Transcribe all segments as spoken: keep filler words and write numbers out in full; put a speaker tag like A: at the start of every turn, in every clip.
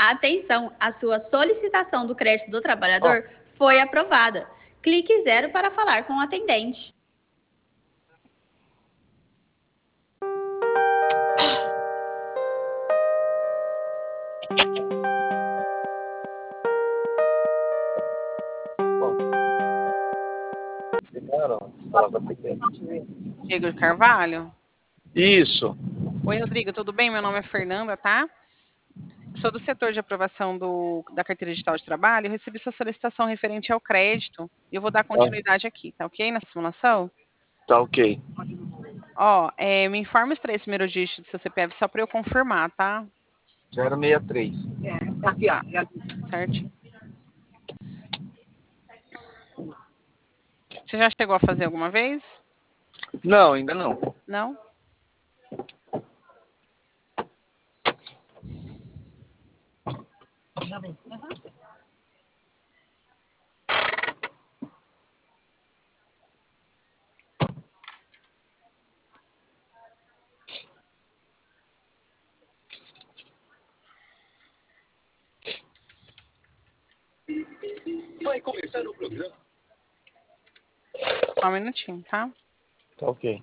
A: Atenção, a sua solicitação do crédito do trabalhador
B: Ó.
A: foi aprovada. Clique zero para falar com o atendente.
C: Diego Carvalho?
B: Isso.
C: Oi, Rodrigo, tudo bem? Meu nome é Fernanda, tá? Sou do setor de aprovação do, da carteira digital de trabalho. Eu recebi sua solicitação referente ao crédito e eu vou dar continuidade aqui, tá ok? Na simulação?
B: Tá ok.
C: Ó, é, me informa os três primeiros dígitos do seu C P F só para eu confirmar, tá?
B: zero seis três.
C: Tá, certinho. Você já chegou a fazer alguma vez?
B: Não, ainda não.
C: Não?
D: Vai começar o programa.
C: Só um minutinho, tá?
B: Tá ok.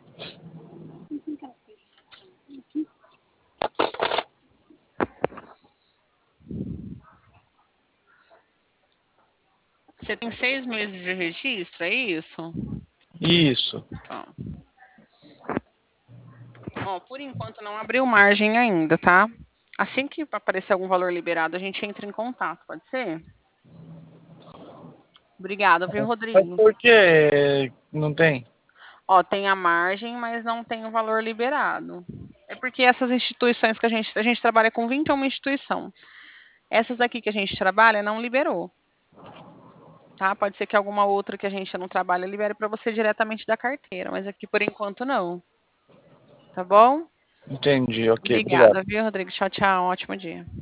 C: Você tem seis meses de registro, é isso?
B: Isso.
C: Tá. Ó, por enquanto não abriu margem ainda, tá? Assim que aparecer algum valor liberado, a gente entra em contato, pode ser? Obrigada, viu,
B: Mas
C: Rodrigo?
B: por que não tem?
C: Ó, tem a margem, mas não tem o valor liberado. É porque essas instituições que a gente, a gente trabalha com vinte e uma instituição. Essas aqui que a gente trabalha não liberou. Tá? Pode ser que alguma outra que a gente não trabalha libere para você diretamente da carteira, mas aqui por enquanto não. Tá bom?
B: Entendi, ok. Obrigado.
C: Obrigada, viu, Rodrigo? Tchau, tchau. Um ótimo dia.